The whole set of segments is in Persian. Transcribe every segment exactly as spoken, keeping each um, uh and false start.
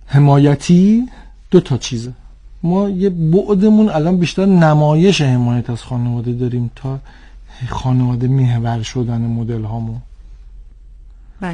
حمایتی دو تا چیزه. ما یه بعدمون الان بیشتر نمایش حمایت از خانواده داریم تا خانواده محور شدن مدل هامون. بله.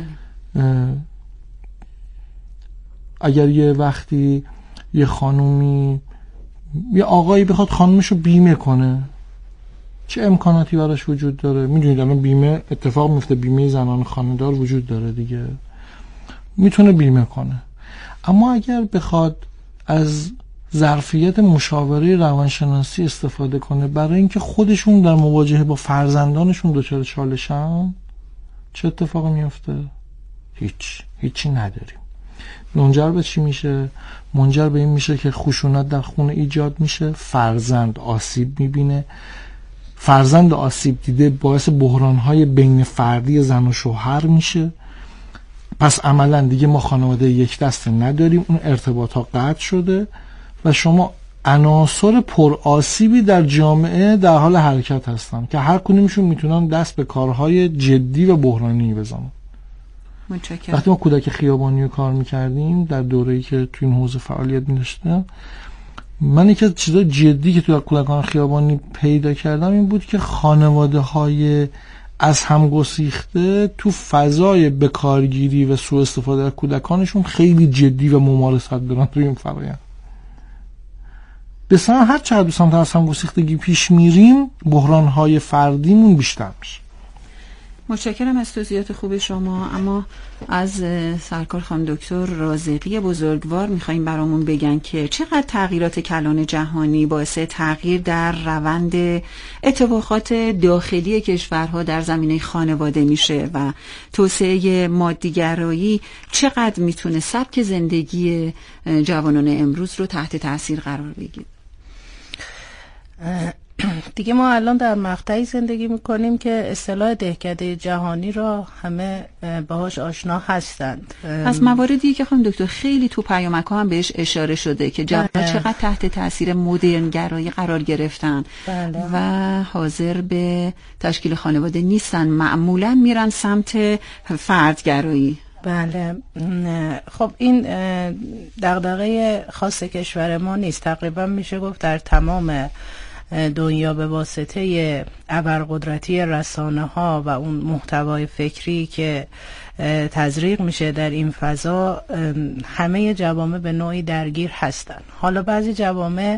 اگر یه وقتی یه خانومی یه آقایی بخواد خانومشو بیمه کنه، چه امکاناتی براش وجود داره؟ میدونید الان بیمه اتفاق میفته، بیمه زنان خانه‌دار وجود داره دیگه، میتونه بیمه کنه. اما اگر بخواد از ظرفیت مشاوره روانشناسی استفاده کنه برای اینکه خودشون در مواجهه با فرزندانشون دچار چالشن، چه اتفاقی میفته؟ هیچ هیچی نداریم. منجر به چی میشه؟ منجر به این میشه که خشونت در خونه ایجاد میشه، فرزند آسیب میبینه، فرزند آسیب دیده باعث بحرانهای بین فردی زن و شوهر میشه. پس عملا دیگه ما خانواده یک دسته نداریم، اون ارتباط ها قطع شده و شما عناصر پر آسیبی در جامعه در حال حرکت هستن که هر کدومشون میتونن دست به کارهای جدی و بحرانی بزنن. متشکرم. وقتی ما کودک خیابانی رو کار میکردیم در دوره‌ای که تو این حوزه فعالیت می‌داشتم، من یکی از چیزای جدی که تو کودکان خیابانی پیدا کردم این بود که خانواده‌های از هم گسیخته تو فضای بکارگیری و سوء استفاده از کودکانشون خیلی جدی و ممارست دارن توی این فرآیند. بسیار هر چقدر دوستان تا از هم گسیختگی پیش میریم بحران‌های فردیمون بیشتر میشه. متشکرم از توضیحات خوب شما. اما از سرکار خانم دکتر رازقی بزرگوار میخواییم برامون بگن که چقدر تغییرات کلان جهانی باعث تغییر در روند اتفاقات داخلی کشورها در زمینه خانواده میشه و توسعه مادیگرایی چقدر میتونه سبک زندگی جوانان امروز رو تحت تاثیر قرار بگیره. دیگه ما الان در مقطعی زندگی میکنیم که اصطلاح دهکده جهانی را همه باهاش آشنا هستند. از مواردی که خانم دکتر خیلی تو پیامک‌ها هم بهش اشاره شده که جوان‌ها چقدر تحت تاثیر مدرن گرایی قرار گرفتن. بله. و حاضر به تشکیل خانواده نیستن، معمولا میرن سمت فردگرایی. بله. خب این دغدغه خاص کشور ما نیست، تقریبا میشه گفت در تمام دنیا به واسطه ابرقدرتی رسانه ها و اون محتوای فکری که تزریق میشه در این فضا، همه جوامع به نوعی درگیر هستن. حالا بعضی جوامع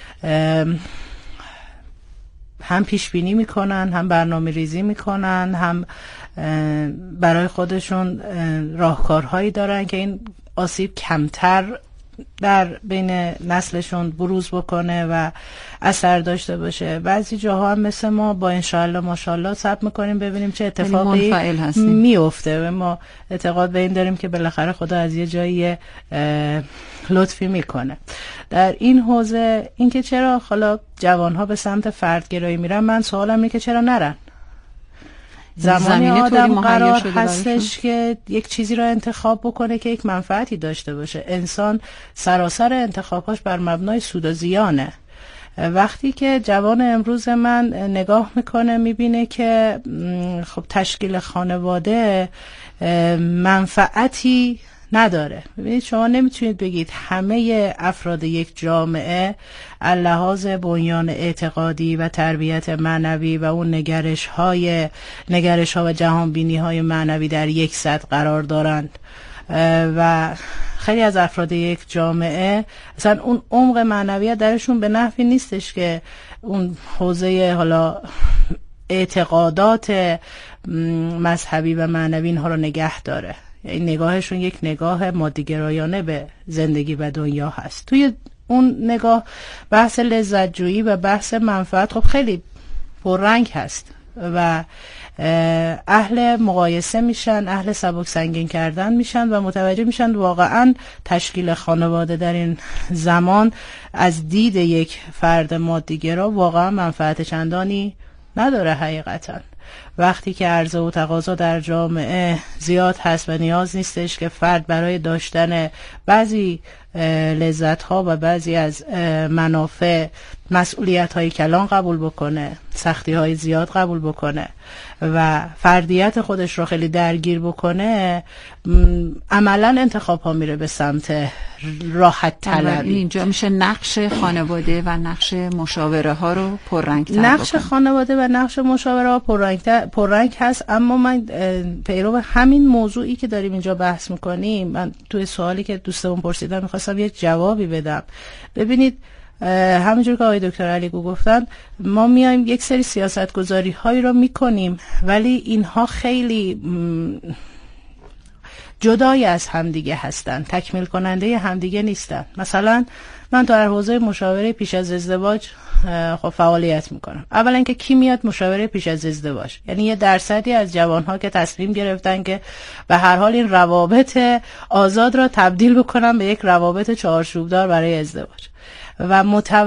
هم پیش بینی میکنن، هم برنامه ریزی میکنن، هم برای خودشون راهکارهایی دارن که این آسیب کمتر در بین نسلشون بروز بکنه و اثر داشته باشه. بعضی جاها هم مثل ما با انشاءالله ماشاءالله صبر میکنیم ببینیم چه اتفاقی میفته و ما اعتقاد به این داریم که بالاخره خدا از یه جایی لطفی میکنه. در این حوزه اینکه چرا حالا جوانها به سمت فردگرایی میرن، من سوالم اینه که چرا نرن؟ زمانی آدم قرار هستش که یک چیزی را انتخاب بکنه که یک منفعتی داشته باشه. انسان سراسر انتخاباش بر مبنای سود و زیانه. وقتی که جوان امروز من نگاه میکنه میبینه که خب تشکیل خانواده منفعتی نداره. ببینید شما نمیتونید بگید همه افراد یک جامعه لحاظ بنیان اعتقادی و تربیت معنوی و اون نگرش های نگرش ها و جهان بینی های معنوی در یک سطح قرار دارند و خیلی از افراد یک جامعه اصلا اون عمق معنویت درشون به نحوی نیستش که اون حوزه حالا اعتقادات مذهبی و معنوی اینها رو نگه داره. این نگاهشون یک نگاه مادیگرایانه به زندگی و دنیا هست. توی اون نگاه بحث لذت جویی و بحث منفعت خب خیلی پررنگ هست و اهل مقایسه میشن، اهل سبک سنگین کردن میشن و متوجه میشن واقعا تشکیل خانواده در این زمان از دید یک فرد مادیگرا واقعا منفعت چندانی نداره. حقیقتا وقتی که عرضه و تقاضا در جامعه زیاد هست و نیاز نیستش که فرد برای داشتن بعضی لذت ها و بعضی از منافع مسئولیت های کلان قبول بکنه، سختی های زیاد قبول بکنه و فردیت خودش رو خیلی درگیر بکنه، عملا انتخاب ها میره به سمت راحت طلبی. اینجا میشه نقش خانواده و نقش مشاوره ها رو پررنگ‌تر نقش بکنم. خانواده و نقش مشاوره ها پررنگ پررنگ هست، اما من پیرو همین موضوعی که داریم اینجا بحث میکنیم، من توی سوالی که دوستمون پرسیدن میخواستم یک جوابی بدم. ببینید همونجور که آقای دکتر علیگو گفتن، ما میایم یک سری سیاست گذاری هایی رو میکنیم ولی اینها خیلی جدای از همدیگه هستن، تکمیل کننده همدیگه نیستن. مثلا من در حوزه مشاوره پیش از ازدواج خب فعالیت میکنم. اولا که کی میاد مشاوره پیش از ازدواج؟ یعنی یه درصدی از جوانها که تصمیم گرفتن که به هر حال این روابط آزاد را تبدیل بکنن به یک روابط چهارچوبدار برای ازدواج. و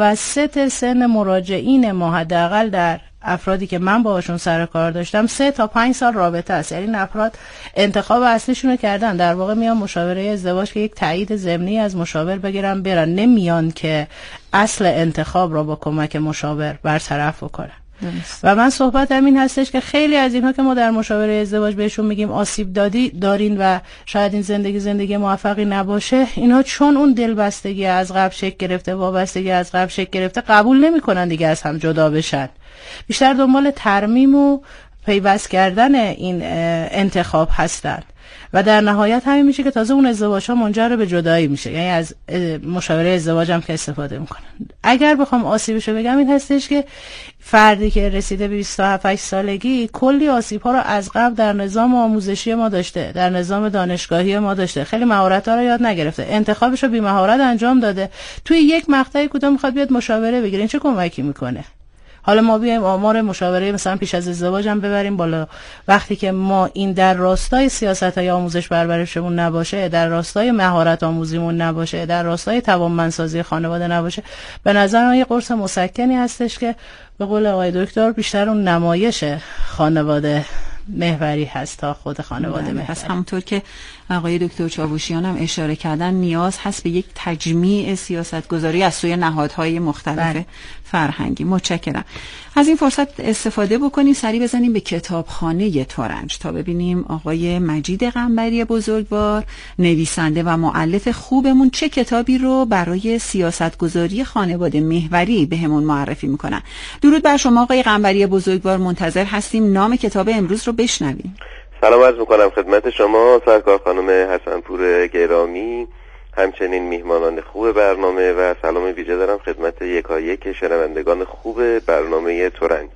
متوسط سن مراجعین ما حداقل در افرادی که من باهاشون سر کار داشتم سه تا پنج سال رابطه است. یعنی این افراد انتخاب اصلیشون رو کردن، در واقع میان مشاوره ازدواج که یک تایید ضمنی از مشاور بگیرن برن، نمیان که اصل انتخاب رو با کمک مشاور برطرف بکنن. و من صحبتم این هستش که خیلی از اینها که ما در مشاوره ازدواج بهشون میگیم آسیب دادی دارین و شاید این زندگی زندگی موفقی نباشه، اینها چون اون دلبستگی از قبل شکل گرفته، وابستگی از قبل شکل گرفته، قبول نمیکنن دیگه از هم جدا بشن. بیشتر دنبال ترمیم و پیوست کردن این انتخاب هستن و در نهایت همین میشه که تازه اون ازدواج ها منجر به جدایی میشه. یعنی از مشاوره ازدواج هم که استفاده میکنن. اگر بخوام آسیبشو بگم این هستش که فردی که رسیده به بیست و هفت سالگی کلی آسیب ها رو از قبل در نظام آموزشی ما داشته، در نظام دانشگاهی ما داشته، خیلی مهارت ها رو یاد نگرفته، انتخابش رو بی مهارت انجام داده، توی یک مقطعی کدوم میخواد بیاد مشاوره بگیره، این چه کمکی میکنه؟ حالا ما بیایم آمار مشاوره مثلا پیش از ازدواج هم ببریم بالا، وقتی که ما این در راستای سیاست‌های آموزش پرورشمون نباشه، در راستای مهارت آموزیمون نباشه، در راستای توانمندسازی خانواده نباشه، به نظر من یه قرص مسکنی هستش که به قول آقای دکتر بیشتر اون نمایش خانواده محوری هست تا خود خانواده محوری. پس همونطور که آقای دکتر چاوشیان هم اشاره کردن نیاز هست به یک تجمیع سیاست گذاری از سوی نهادهای مختلف بله. فرهنگی. متشکرم. از این فرصت استفاده بکنیم سری بزنیم به کتابخانه ترنج تا ببینیم آقای مجید قنبری بزرگوار نویسنده و مؤلف خوبمون چه کتابی رو برای سیاست گذاری خانواده محوری بهمون معرفی میکنن. درود بر شما آقای قنبری بزرگوار، منتظر هستیم نام کتاب امروز رو بشنویم. سلام عرض میکنم خدمت شما سرکار خانم حسنپور گرامی، همچنین میهمانان خوب برنامه و سلام ویژه دارم خدمت یکایک شنوندگان خوب برنامه ترنج.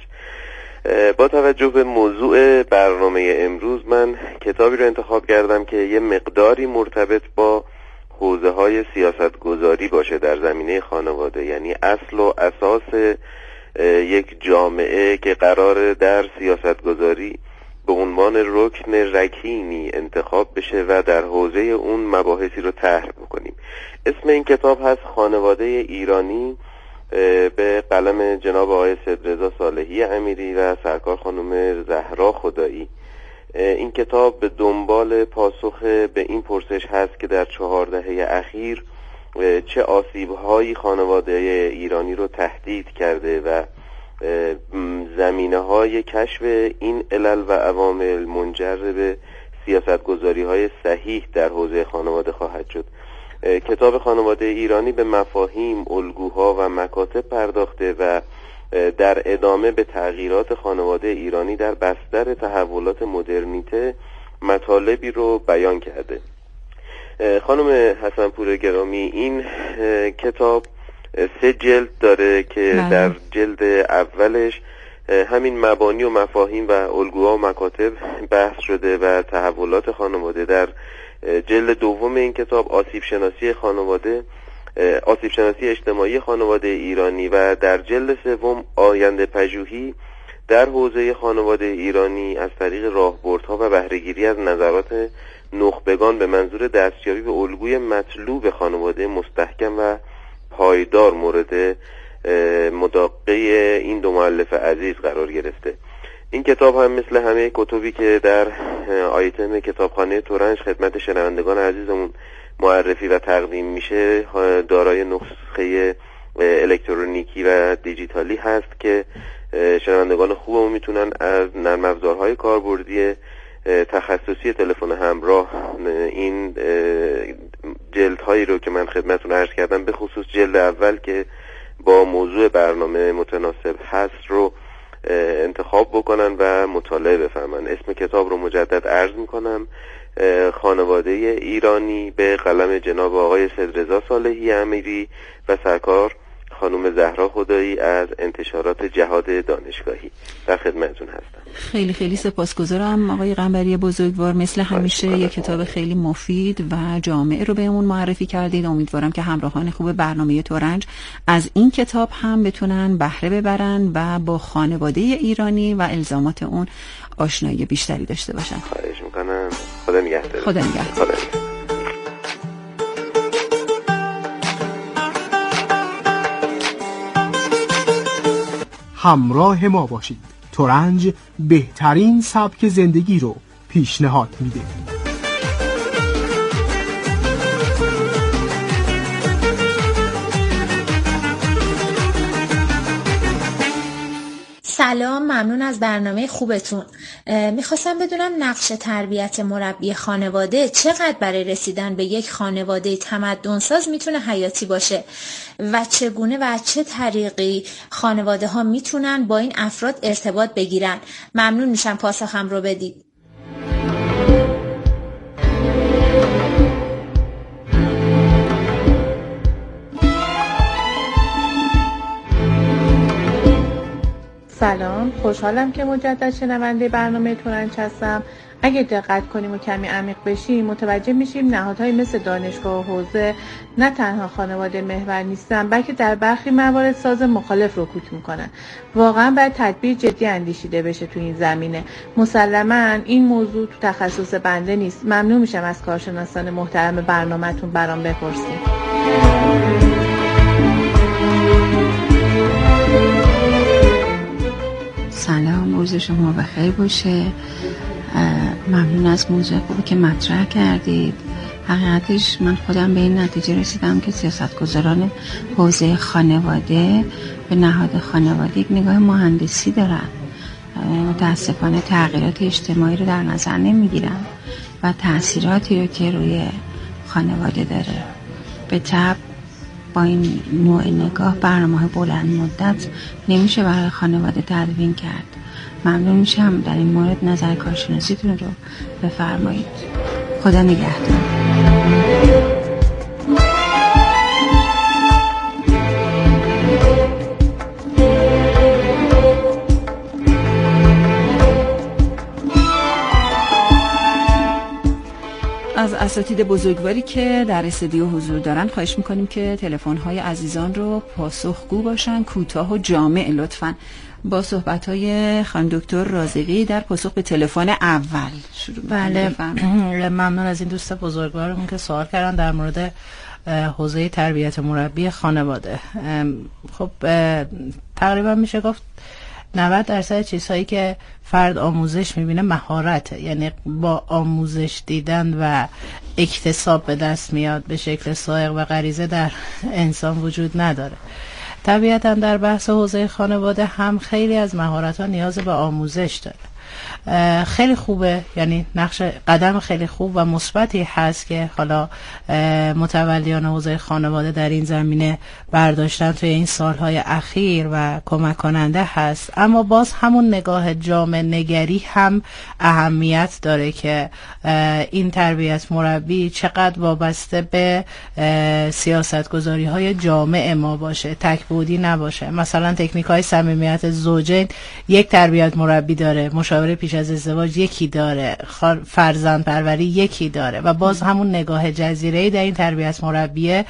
با توجه به موضوع برنامه امروز من کتابی رو انتخاب کردم که یه مقداری مرتبط با حوزه های سیاست گذاری باشه در زمینه خانواده، یعنی اصل و اساس یک جامعه که قرار در سیاست گذاری به عنوان رکن رکینی انتخاب بشه و در حوزه اون مباحثی رو طرح بکنیم. اسم این کتاب هست خانواده ایرانی به قلم جناب آقای صدرضا صالحی امیری و سرکار خانم زهرا خدایی. این کتاب به دنبال پاسخ به این پرسش هست که در چهار دهه اخیر چه آسیب‌هایی خانواده ایرانی رو تهدید کرده و زمینه های کشف این علل و عوامل منجر به سیاست گذاری های صحیح در حوزه خانواده خواهد شد. کتاب خانواده ایرانی به مفاهیم، الگوها و مکاتب پرداخته و در ادامه به تغییرات خانواده ایرانی در بستر تحولات مدرنیته مطالبی رو بیان کرده. خانم حسنپور گرامی، این کتاب سه جلد داره که بله. در جلد اولش همین مبانی و مفاهیم و الگوها و مکاتب بحث شده و تحولات خانواده. در جلد دوم این کتاب آسیب شناسی خانواده، آسیب شناسی اجتماعی خانواده ایرانی و در جلد سوم آینده پژوهی در حوزه خانواده ایرانی از طریق راهبردها و بهره‌گیری از نظرات نخبگان به منظور دستیابی به الگوی مطلوب خانواده مستحکم و پایدار مورد مداقه این دو مؤلف عزیز قرار گرفته. این کتاب هم مثل همه کتبی که در آیتم کتابخانه ترنج خدمت شنوندگان عزیزمون معرفی و تقدیم میشه دارای نسخه الکترونیکی و دیجیتالی هست که شنوندگان خوبمون میتونن از نرم افزارهای کاربردی تخصصی تلفن همراه این جلدهایی رو که من خدمتتون عرض کردم، به خصوص جلد اول که با موضوع برنامه متناسب هست رو انتخاب بکنن و مطالعه بفرمن. اسم کتاب رو مجدد عرض میکنم: خانواده ایرانی، به قلم جناب آقای سیدرضا صالحی امیری و سرکار خانم زهرا خدایی از انتشارات جهاد دانشگاهی. در خدمتتون هستم. خیلی خیلی سپاسگزارم آقای قنبری بزرگوار. مثل همیشه یک کتاب خیلی مفید و جامع رو بهمون معرفی کردید. امیدوارم که همراهان خوب برنامه ترنج از این کتاب هم بتونن بهره ببرن و با خانواده ایرانی و الزامات اون آشنایی بیشتری داشته باشن. خواهش میکنم. خدا نگهدار. خدا نگهدار. خدا نگهدار. همراه ما باشید. ترنج بهترین سبک زندگی رو پیشنهاد میده. سلام، ممنون از برنامه خوبتون. میخواستم بدونم نقش تربیت مربی خانواده چقدر برای رسیدن به یک خانواده تمدن‌ساز میتونه حیاتی باشه و چگونه و چه طریقی خانواده ها میتونن با این افراد ارتباط بگیرن. ممنون میشم پاسخم رو بدید. سلام، خوشحالم که مجدد شنونده برنامه ترنج هستم. اگه دقت کنیم و کمی عمیق بشیم متوجه میشیم نهادهای مثل دانشگاه و حوزه نه تنها خانواده محور نیستن، بلکه در برخی موارد ساز مخالف رکود میکنن. واقعا باید تدبیر جدی اندیشیده بشه تو این زمینه. مسلماً این موضوع تو تخصص بنده نیست. ممنون میشم از کارشناسان محترم برنامه‌تون برام بپرسید. سلام، روز شما بخیر باشه. ممنون از موضوع خوبی که مطرح کردید. حقیقتش من خودم به این نتیجه رسیدم که سیاستگزاران حوزه خانواده به نهاد خانواده یک نگاه مهندسی دارن. متاسفانه تغییرات اجتماعی رو در نظر نمیگیرن و تأثیراتی رو که روی خانواده داره. به طب با این نوع نگاه برنامه‌های بلند مدت نمیشه برای خانواده تدوین کرد. ممنون میشم در این مورد نظر کارشناسیتون رو بفرمایید. خدا نگهدار. از اساتید بزرگواری که در استودیو حضور دارن خواهش میکنیم که تلفن‌های عزیزان رو پاسخگو باشن، کوتاه و جامع لطفاً. با صحبت‌های خانم دکتر رازقی در پاسخ به تلفن اول شروع. بله، ممنون از این دوست بزرگوارمون که سوال کردن در مورد حوزه تربیت مربی خانواده. خب تقریبا میشه گفت نود درصد چیزهایی که فرد آموزش میبینه مهارته، یعنی با آموزش دیدن و اکتساب به دست میاد، به شکل سائق و غریزه در انسان وجود نداره. طبیعتا در بحث حوزه خانواده هم خیلی از مهارت‌ها نیاز به آموزش داره. خیلی خوبه، یعنی نقش قدم خیلی خوب و مثبتی هست که حالا متولیان حوزه خانواده در این زمینه برداشتن توی این سالهای اخیر و کمک کننده هست. اما باز همون نگاه جامع نگری هم اهمیت داره که این تربیت مربی چقدر وابسته به سیاستگذاری های جامع ما باشه، تکبودی نباشه. مثلا تکنیک های صمیمیت زوجین یک تربیت مربی داره، مشاوره پیش از ازدواج یکی داره، فرزند پروری یکی داره و باز همون نگاه جزیره‌ای در این تربیت مربیه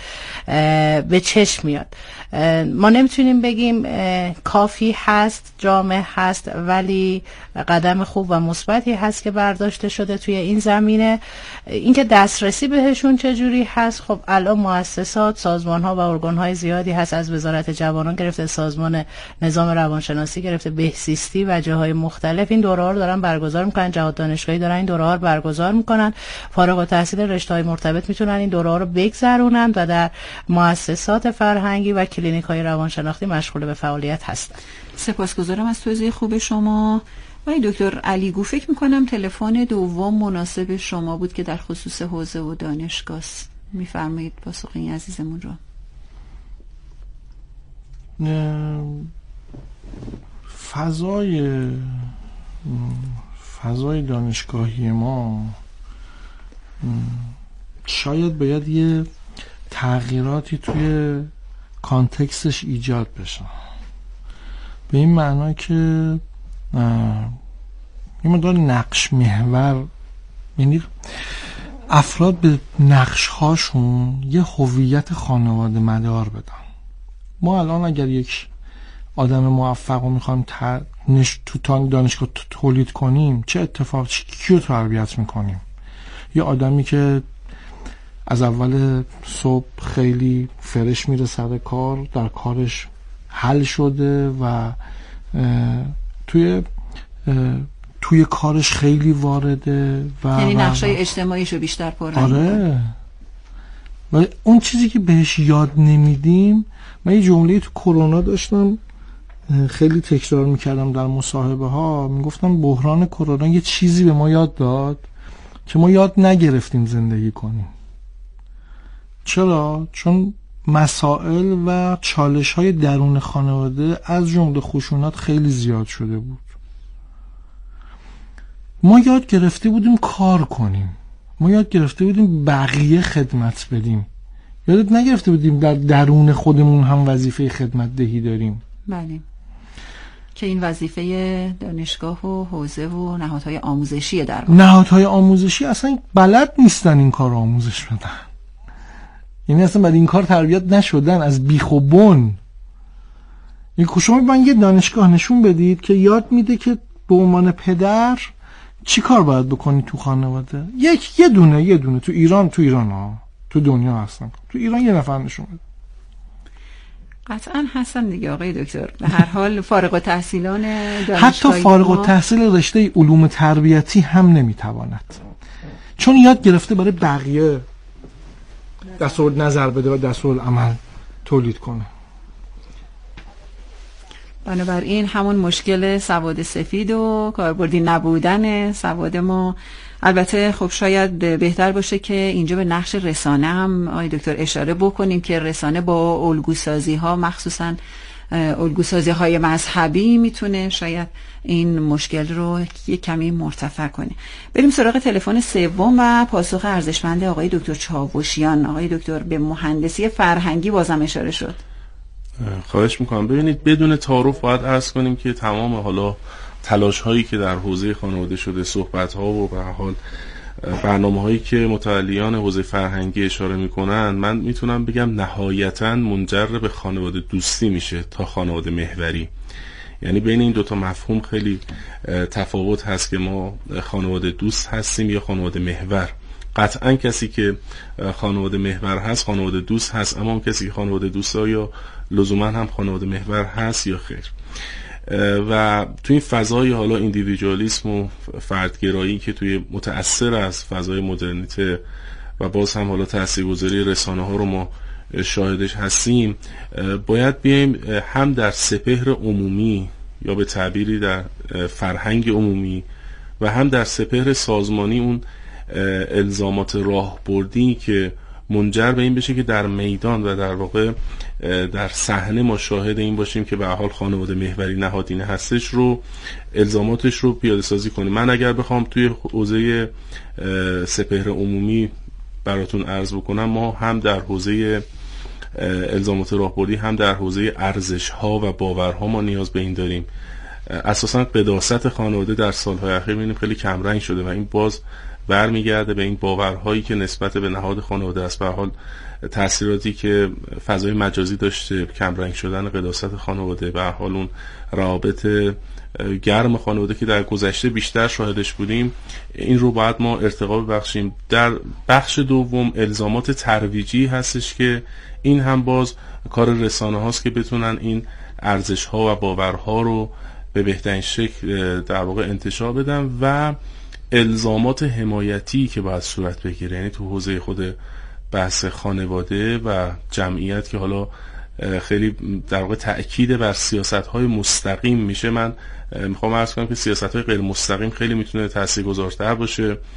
به چشم میاد. ما نمیتونیم بگیم کافی هست، جامع هست، ولی قدم خوب و مثبتی هست که برداشته شده توی این زمینه. اینکه دسترسی بهشون چجوری هست، خب الان مؤسسات، سازمان‌ها و ارگان‌های زیادی هست، از وزارت جوانان گرفته سازمان نظام روانشناسی گرفته بهزیستی و جاهای مختلف این دوره‌ها رو دارن برگزار میکنن. جهاد دانشگاهی دارن این دوره‌ها رو برگزار میکنن. فارغ التحصیل رشته‌های مرتبط میتونن این دوره‌ها رو بگذرونن و در مؤسسات فرهنگی و کلینیک‌های روانشناختی مشغول به فعالیت هستن. سپاسگزارم از توضیح خوب شما. ولی دکتر علیگو فکر میکنم تلفن دوم مناسب شما بود که در خصوص حوزه و دانشگاه است. میفرمایید پاسخ این عزیزمون رو. فضای فضای دانشگاهی ما شاید باید یه تغییراتی توی کانتکستش ایجاد بشه، به این معنا که یه مقدار نقش محور، یعنی افراد به نقش هاشون یه هویت خانواده مدار بدن. ما الان اگر یک آدم موفق رو میخوایم تو دانشگاه تولید کنیم، چه اتفاق کیو تربیت میکنیم؟ یه آدمی که از اول صبح خیلی فرش میره سر کار، در کارش حل شده و توی توی کارش خیلی وارده و یعنی نقشای اجتماعیشو بیشتر پر. آره. و اون چیزی که بهش یاد نمیدیم، من یه جمله تو کرونا داشتم خیلی تکرار میکردم در مصاحبه ها، میگفتم بحران کرونا یه چیزی به ما یاد داد که ما یاد نگرفتیم زندگی کنیم. چرا؟ چون مسائل و چالش های درون خانواده از جمله خشونت خیلی زیاد شده بود. ما یاد گرفته بودیم کار کنیم، ما یاد گرفته بودیم بقیه خدمت بدیم، یادت نگرفته بودیم در درون خودمون هم وظیفه خدمت دهی داریم. بله، که این وظیفه دانشگاه و حوزه و نهادهای آموزشیه. در واقع نهادهای آموزشی اصلا بلد نیستن این کار آموزش بدن، یعنی اصلا بعد این کار تربیت نشدن از بیخ و بن. این شما من یه دانشگاه نشون بدید که یاد میده که به عنوان پدر چی کار باید بکنی تو خانواده. یک یه دونه یه دونه تو ایران تو ایران ها تو دنیا هستن، تو ایران یه نفر نشون بده. قطعا هستن دیگه آقای دکتر. به هر حال فارغ التحصیلان دانشگاهی، حتی فارغ التحصیل رشته علوم تربیتی هم نمیتواند، چون یاد گرفته برای بقیه دستور نظر بده و دستور عمل تولید کنه. بنابراین همون مشکل سواد سفید و کاربردی نبودن سواد ما. البته خب شاید بهتر باشه که اینجا به نقش رسانه هم آقای دکتر اشاره بکنیم که رسانه با الگوسازی ها، مخصوصا الگوسازی های مذهبی، میتونه شاید این مشکل رو یک کمی مرتفع کنه. بریم سراغ تلفن سوم و پاسخ ارزشمند آقای دکتر چاوشیان. آقای دکتر به مهندسی فرهنگی بازم اشاره شد. خواهش میکنم. ببینید بدون تعارف باید عرض کنیم که تمام حالا تلاش هایی که در حوزه خانواده شده، صحبت ها و به هر حال برنامه هایی که متولیان حوزه فرهنگی اشاره میکنن، من میتونم بگم نهایتاً منجر به خانواده دوستی میشه تا خانواده محوری. یعنی بین این دوتا مفهوم خیلی تفاوت هست که ما خانواده دوست هستیم یا خانواده محور. قطعا کسی که خانواده محور هست خانواده دوست هست، اما کسی که خانواده دوست ها یا لزوما هم خانواده محور هست یا خیر. و توی این فضای حالا ایندیویدوالیسم و فردگرایی که توی متأثر از فضای مدرنیته و باز هم حالا تاثیرگذاری رسانه ها رو ما شاهدش هستیم، باید بیایم هم در سپهر عمومی یا به تعبیری در فرهنگ عمومی و هم در سپهر سازمانی اون الزامات راهبردی که منجر به این بشه که در میدان و در واقع در صحنه ما شاهد این باشیم که به هر حال خانواده محوری نهادینه هستش رو الزاماتش رو پیاده سازی کنیم. من اگر بخوام توی حوزه سپهر عمومی براتون عرض بکنم، ما هم در حوزه الزامات راهبردی هم در حوزه ارزش ها و باورها ما نیاز به این داریم. اساسا قداست خانواده در سالهای اخیر می‌بینیم خیلی کمرنگ شده و این باز برمیگرده به این باورهایی که نسبت به نهاد خانواده است. به هر حال تأثیراتی که فضای مجازی داشته، کمرنگ شدن قداست خانواده، به هر حال اون روابط گرم خانواده که در گذشته بیشتر شاهدش بودیم، این رو باید ما ارتقا ببخشیم. در بخش دوم الزامات ترویجی هستش که این هم باز کار رسانه هاست که بتونن این ارزش ها و باورها رو به بهترین شکل در واقع انتشار بدن و الزامات حمایتی که باید صورت بگیره، یعنی تو حوزه خود بحث خانواده و جمعیت که حالا خیلی در واقع تأکید بر سیاست‌های مستقیم میشه. من میخوام عرض کنم که سیاست‌های غیر مستقیم خیلی میتونه تاثیرگذارتر باشه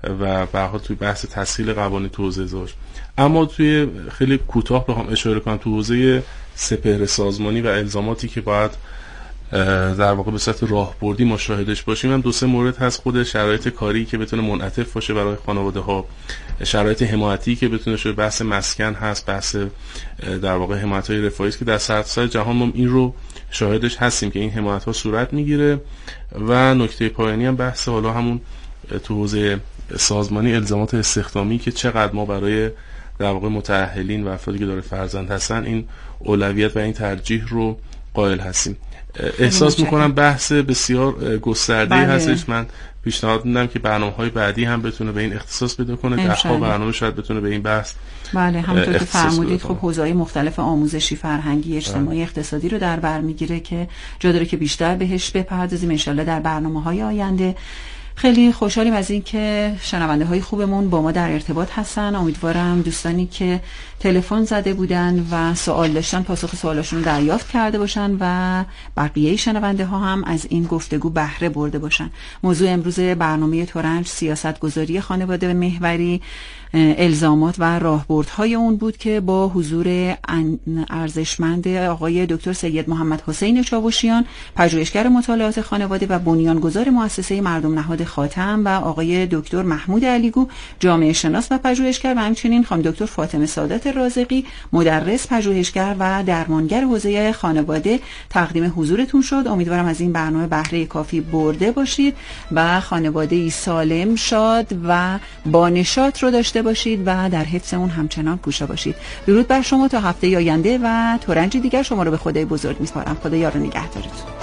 و به هر حال توی بحث تسهیل قوانین تو حوزه ازدواج. اما توی خیلی کوتاه بخوام اشاره کنم تو حوزه سپهر سازمانی و الزاماتی که باید در واقع به صورت راهبردی مشاهدش باشیم، هم دو سه مورد هست. خود شرایط کاری که بتونه منعطف باشه برای خانواده ها، شرایط حمایتی که بتونه شده، بحث مسکن هست، بحث در واقع حمایت های رفاهی است که در سراسر جهان ما این رو شاهدش هستیم که این حمایت ها صورت میگیره. و نکته پایانی هم بحث حالا همون تو حوزه سازمانی الزامات استخدامی که چقدر ما برای در واقع متأهلین و افرادی که داره فرزند هستن این اولویت و این ترجیح رو قائل هستیم. احساس میکنم بحث بسیار گسترده بله. هستش. من پیشنهاد میدم که برنامه‌های بعدی هم بتونه به این اختصاص پیدا کنه. ده ها برنامه شاید بتونه به این بحث بله همونطور که فرمودید خب حوزه‌های مختلف آموزشی، فرهنگی، اجتماعی، اقتصادی رو در بر میگیره که جا داره که بیشتر بهش بپردازیم ان شاءالله در برنامه‌های آینده. خیلی خوشحالیم از این که شنونده های خوبمون با ما در ارتباط هستن. امیدوارم دوستانی که تلفن زده بودن و سوال داشتن پاسخ سوالاشون رو دریافت کرده باشن و بقیه شنونده ها هم از این گفتگو بهره برده باشن. موضوع امروز برنامه ترنج سیاست گذاری خانواده محوری، الزامات و راهبردهای اون بود که با حضور ارزشمند آقای دکتر سید محمد حسین چاوشیان، پژوهشگر مطالعات خانواده و بنیانگذار مؤسسه مردم نهاد خاتم، و آقای دکتر محمود علیگو، جامعه شناس و پژوهشگر، و همچنین خانم دکتر فاطمه سعادت رازقی، مدرس، پژوهشگر و درمانگر حوزه خانواده تقدیم حضورتون شد. امیدوارم از این برنامه بهره کافی برده باشید و خانواده‌ای سالم، شاد و با نشاط رو داشته باشید و در حفظ اون همچنان کوشا باشید. درود بر شما تا هفته آینده و ترنج دیگر شما رو به خدای بزرگ میسپارم. خدا یار و نگهدارتون.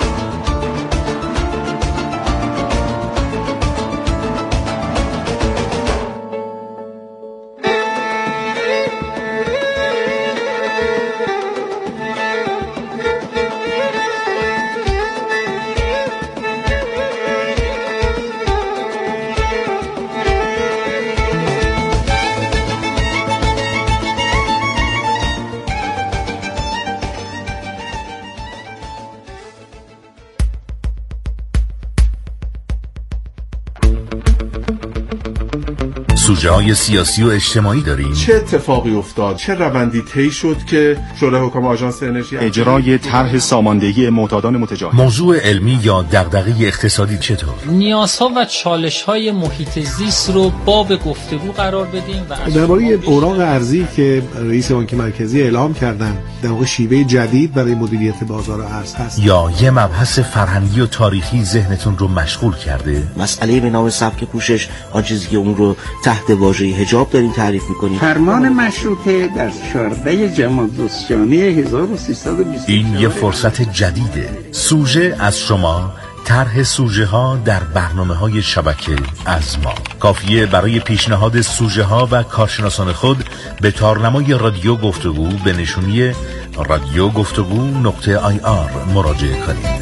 سوژه‌های سیاسی و اجتماعی داریم. چه اتفاقی افتاد؟ چه روندی طی شد که شورای حکام آژانس انرژی اجرای طرح ساماندهی معتادان متجاوز؟ موضوع علمی یا دغدغه اقتصادی چطور؟ نیازها و چالش‌های محیط زیست رو باب گفتگو قرار بدیم و درباره اوراق ارزی که رئیس بانک مرکزی اعلام کردن در واقع شیوه جدید برای مدیریت بازار ارز هست. یا یه مبحث فرهنگی و تاریخی ذهنتون رو مشغول کرده؟ مسئله به نام سبک پوشش، آن چیزی که اون رو تحت واژه حجاب داریم تعریف می‌کنیم. فرمان مشروطه در چهاردهم جمادی هزار و سیصد و بیست و چهار. این یه فرصت جدیده. سوژه از شما، طرح سوژه ها در برنامه های شبکه از ما. کافیه برای پیشنهاد سوژه ها و کارشناسان خود به تارنمای رادیو گفتگو به نشونی رادیو گفتگو نقطه آی آر مراجعه کنید.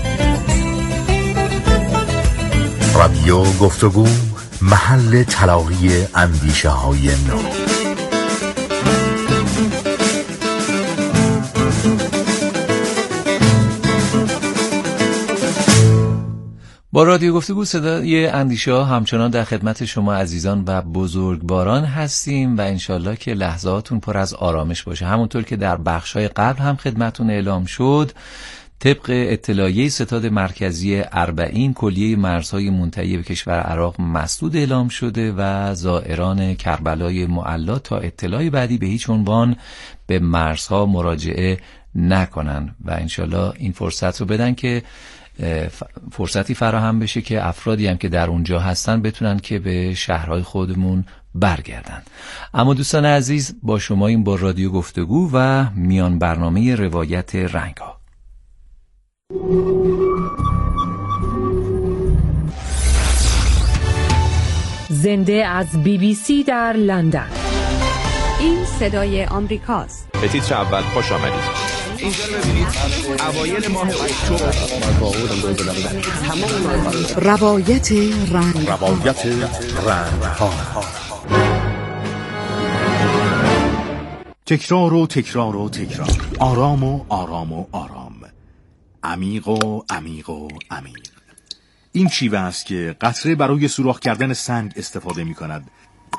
رادیو گفتگو، محل تلاقی اندیشه های نو. با رادیو گفتگو صدای اندیشه ها همچنان در خدمت شما عزیزان و بزرگواران هستیم و انشالله که لحظاتون پر از آرامش باشه. همونطور که در بخش‌های قبل هم خدمتون اعلام شد، طبق اطلاعیه ستاد مرکزی اربعین، کلیه مرزهای منتهی به کشور عراق مسدود اعلام شده و زائران کربلای معلا تا اطلاع بعدی به هیچ عنوان به مرزها مراجعه نکنن و انشالله این فرصت رو بدن که فرصتی فراهم بشه که افرادی هم که در اونجا هستن بتونن که به شهرهای خودمون برگردن. اما دوستان عزیز، با شما این با رادیو گفتگو و میان برنامه روایت رنگ‌ها. زنده از بی بی سی در لندن. این صدای آمریکاست. به تیتر اول خوش آمدید. اینجا ببینید اوایل ماه اکتبر روایت رنگ روایت رنگ ها. تکرار و تکرار و تکرار، آرام و آرام و آرام، عمیق و عمیق و عمیق. این شیوه است که قطره برای سوراخ کردن سنگ استفاده می کند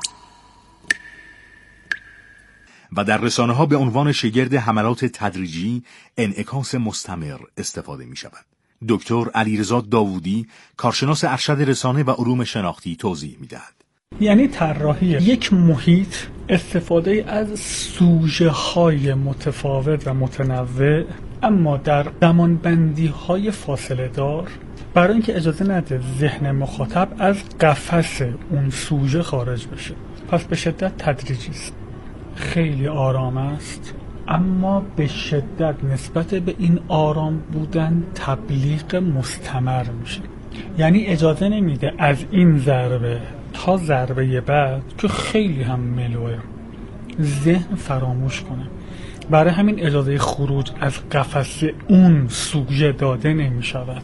و در رسانه ها به عنوان شگرد حملات تدریجی انعکاس مستمر استفاده می شود. دکتر علیرضا داوودی، کارشناس ارشد رسانه و علوم شناختی، توضیح می دهد. یعنی طراحی یک محیط، استفاده از سوژه های متفاوت و متنوع، اما در زمانبندی های فاصله دار، برای اینکه اجازه نده ذهن مخاطب از قفس اون سوژه خارج بشه. پس به شدت تدریجی است، خیلی آرام است، اما به شدت نسبت به این آرام بودن تبلیغ مستمر میشه. یعنی اجازه نمیده از این ضربه تا ضربه بعد که خیلی هم ملوه ذهن فراموش کنه. برای همین اجازه خروج از قفس اون سوژه داده نمی شود.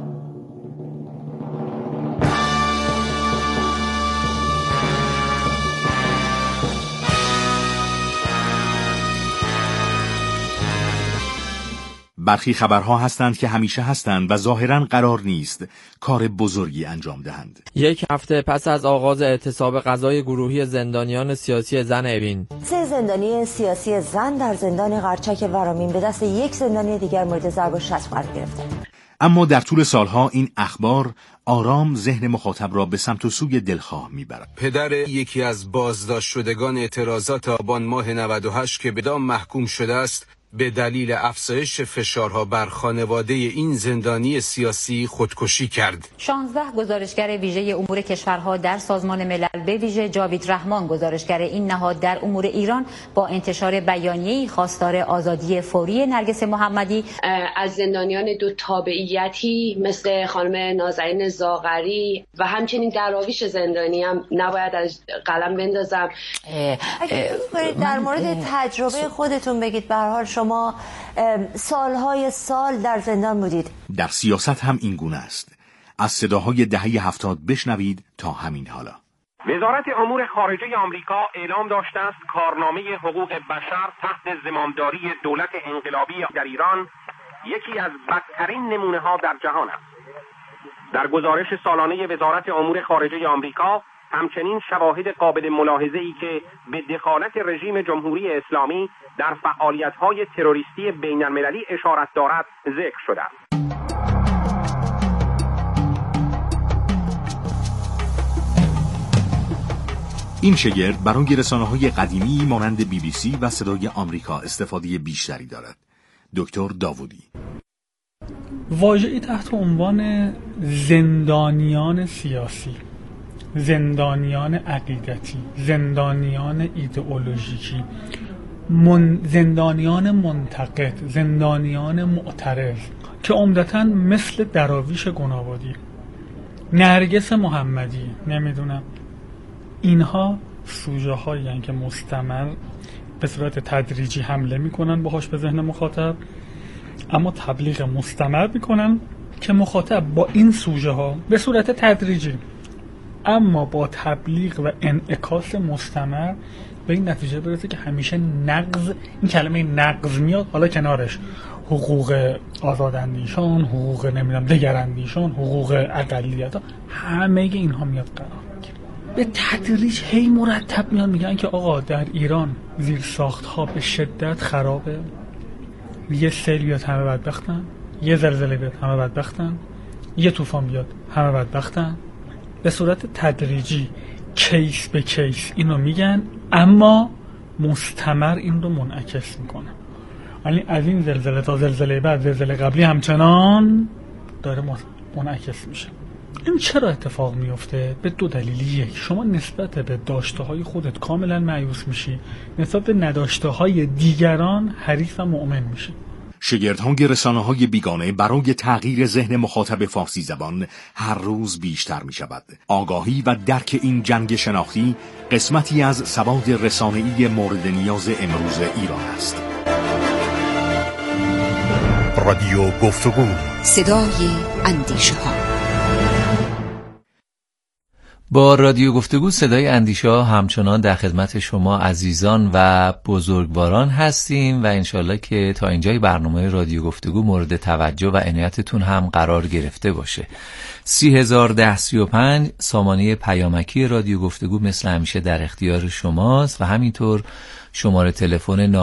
برخی خبرها هستند که همیشه هستند و ظاهراً قرار نیست کار بزرگی انجام دهند. یک هفته پس از آغاز اعتصاب غذای گروهی زندانیان سیاسی زن اوین، سه زندانی سیاسی زن در زندان قرچک ورامین به دست یک زندانی دیگر مورد ضرب و شتم قرار گرفتند. اما در طول سالها این اخبار آرام ذهن مخاطب را به سمت و سوی دلخواه میبرد. پدر یکی از بازداشت شدگان اعتراضات آبان ماه نود و هشت که به دام محکوم شده است، به دلیل افزایش فشارها بر خانواده این زندانی سیاسی خودکشی کرد. شانزده گزارشگر ویژه امور کشورها در سازمان ملل، به ویژه جاوید رحمان گزارشگر این نهاد در امور ایران، با انتشار بیانیه‌ای خواستار آزادی فوری نرگس محمدی از زندانیان دو تابعیتی مثل خانم نازنین زاغری و همچنین دراویش زندانی هم نباید از قلم بندازم. اگه در مورد تجربه خودتون بگید. به هر حال شما سالهای سال در زندان بودید. در سیاست هم این گونه است. از صداهای دهه هفتاد بشنوید تا همین حالا. وزارت امور خارجه آمریکا اعلام داشته است کارنامه حقوق بشر تحت زمامداری دولت انقلابی در ایران یکی از بدترین نمونه ها در جهان است. در گزارش سالانه وزارت امور خارجه آمریکا همچنین شواهد قابل ملاحظه‌ای که به دخالت رژیم جمهوری اسلامی در فعالیت‌های تروریستی بین‌المللی اشارت دارد ذکر شده است. این شگرد برای رسانه‌های قدیمی مانند بی بی سی و صدای آمریکا استفاده بیشتری دارد. دکتر داوودی: واژه‌ای تحت عنوان زندانیان سیاسی، زندانیان عقیدتی، زندانیان ایدئولوژیکی، من زندانیان منتقد، زندانیان معترض که عمدتاً مثل دراویش گنابادی، نرگس محمدی، نمیدونم، اینها سوژه هایی هستند که مستمر به صورت تدریجی حمله میکنن باهاش به ذهن مخاطب، اما تبلیغ مستمر میکنن که مخاطب با این سوژه ها به صورت تدریجی اما با تبلیغ و انعکاس مستمر به این نتیجه برسه که همیشه نقض، این کلمه نقض میاد، حالا کنارش حقوق آزاداندیشان، حقوق نمیدونم دگراندیشان، حقوق اقلیت‌ها، همه اینها میاد قرار میگیره. به تدریج هی مرتب میان میگن که آقا در ایران زیر ساخت‌ها به شدت خرابه، یه سیل بیاد همه بدبختن، یه زلزله بیاد همه بدبختن، یه طوفان بیاد همه بدبختن. به صورت تدریجی کیس به کیس اینو میگن، اما مستمر این رو منعکس میکنه. یعنی از این زلزله تا زلزله بعد، زلزله قبلی همچنان داره منعکس میشه. این چرا اتفاق میفته؟ به دو دلیل. یک، شما نسبت به داشته های خودت کاملا مایوس میشی، نسبت به نداشته های دیگران حریص و مؤمن میشی. شگردهای رسانه‌های بیگانه برای تغییر ذهن مخاطب فارسی زبان هر روز بیشتر می شود. آگاهی و درک این جنگ شناختی قسمتی از سواد رسانه‌ای مورد نیاز امروز ایران است. رادیو گفتگو، صدای اندیشه ها. با رادیو گفتگو صدای اندیشه ها همچنان در خدمت شما عزیزان و بزرگواران هستیم و انشالله که تا اینجای برنامه رادیو گفتگو مورد توجه و عنایتتون هم قرار گرفته باشه. سی هزار ده سی و پنج سامانه پیامکی رادیو گفتگو مثل همیشه در اختیار شماست و همینطور شماره تلفن